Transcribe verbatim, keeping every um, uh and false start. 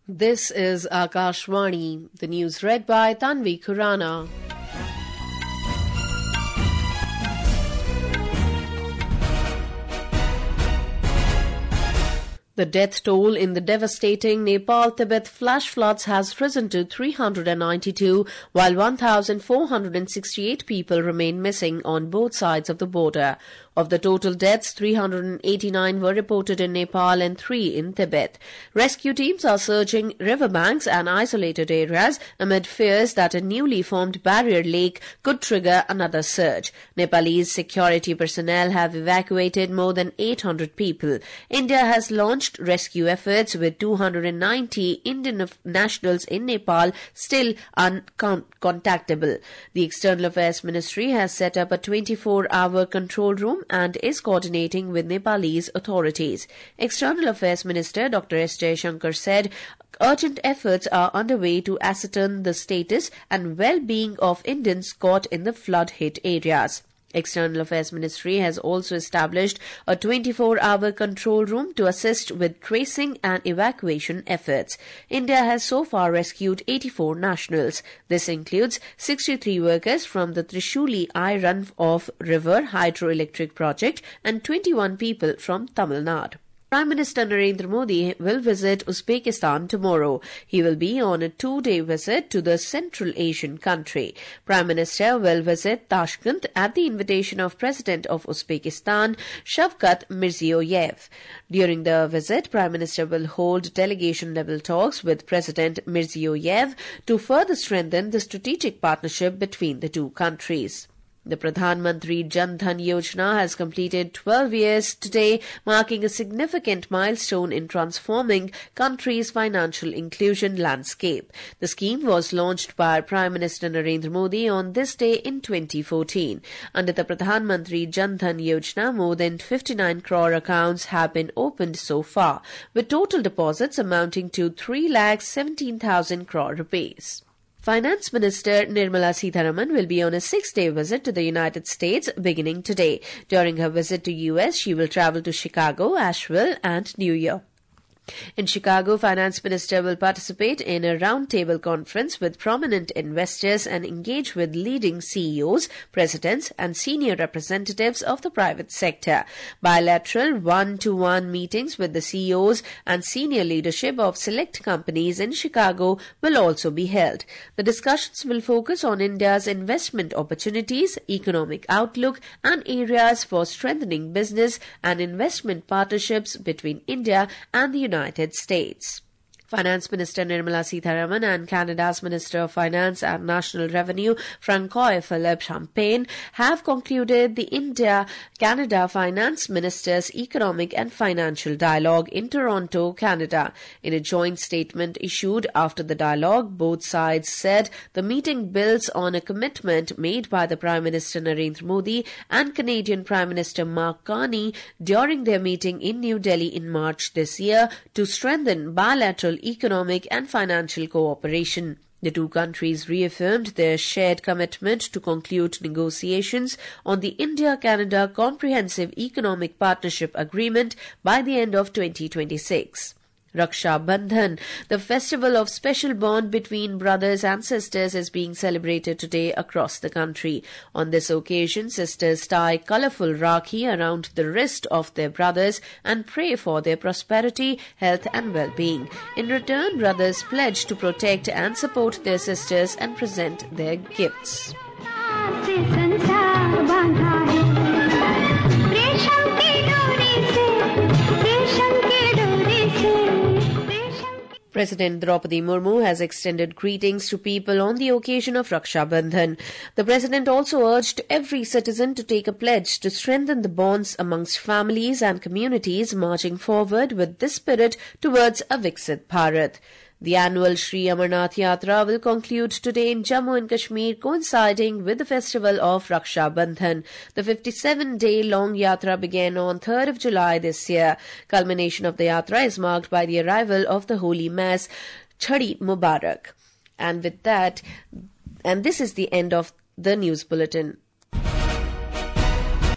This is Akashvani, the news read by Tanvi Khurana. The death toll in the devastating Nepal-Tibet flash floods has risen to three hundred ninety-two, while one thousand four hundred sixty-eight people remain missing on both sides of the border. Of the total deaths, three hundred eighty-nine were reported in Nepal and three in Tibet. Rescue teams are searching riverbanks and isolated areas amid fears that a newly formed barrier lake could trigger another surge. Nepalese security personnel have evacuated more than eight hundred people. India has launched rescue efforts with two hundred ninety Indian nationals in Nepal still uncontactable. The External Affairs Ministry has set up a twenty-four hour control room and is coordinating with Nepalese authorities. External Affairs Minister Doctor S. Jaishankar said urgent efforts are underway to ascertain the status and well-being of Indians caught in the flood-hit areas. External Affairs Ministry has also established a twenty-four hour control room to assist with tracing and evacuation efforts. India has so far rescued eighty-four nationals. This includes sixty-three workers from the Trishuli Iron Off River Hydroelectric Project and twenty-one people from Tamil Nadu. Prime Minister Narendra Modi will visit Uzbekistan tomorrow. He will be on a two-day visit to the Central Asian country. Prime Minister will visit Tashkent at the invitation of President of Uzbekistan, Shavkat Mirziyoyev. During the visit, Prime Minister will hold delegation-level talks with President Mirziyoyev to further strengthen the strategic partnership between the two countries. The Pradhan Mantri Jan Dhan Yojana has completed twelve years today, marking a significant milestone in transforming country's financial inclusion landscape. The scheme was launched by Prime Minister Narendra Modi on this day in twenty fourteen. Under the Pradhan Mantri Jan Dhan Yojana, more than fifty-nine crore accounts have been opened so far, with total deposits amounting to three lakh seventeen thousand crore rupees. Finance Minister Nirmala Sitharaman will be on a six-day visit to the United States beginning today. During her visit to U S, she will travel to Chicago, Asheville, and New York. In Chicago, Finance Minister will participate in a roundtable conference with prominent investors and engage with leading C E Os, presidents, and senior representatives of the private sector. Bilateral one-to-one meetings with the C E Os and senior leadership of select companies in Chicago will also be held. The discussions will focus on India's investment opportunities, economic outlook, and areas for strengthening business and investment partnerships between India and the United States. Finance Minister Nirmala Sitharaman and Canada's Minister of Finance and National Revenue, Francois Philippe Champagne, have concluded the India-Canada Finance Ministers' Economic and Financial Dialogue in Toronto, Canada. In a joint statement issued after the dialogue, both sides said the meeting builds on a commitment made by the Prime Minister Narendra Modi and Canadian Prime Minister Mark Carney during their meeting in New Delhi in March this year to strengthen bilateral economic and financial cooperation. The two countries reaffirmed their shared commitment to conclude negotiations on the India-Canada Comprehensive Economic Partnership Agreement by the end of twenty twenty-six. Raksha Bandhan, the festival of special bond between brothers and sisters, is being celebrated today across the country. On this occasion, sisters tie colourful rakhi around the wrist of their brothers and pray for their prosperity, health and well-being. In return, brothers pledge to protect and support their sisters and present their gifts. President Draupadi Murmu has extended greetings to people on the occasion of Raksha Bandhan. The President also urged every citizen to take a pledge to strengthen the bonds amongst families and communities, marching forward with this spirit towards a Viksit Bharat. The annual Sri Amarnath Yatra will conclude today in Jammu and Kashmir, coinciding with the festival of Raksha Bandhan. The fifty-seven day long Yatra began on third of July this year. Culmination of the Yatra is marked by the arrival of the Holy Mass, Chhadi Mubarak. And with that, and this is the end of the news bulletin.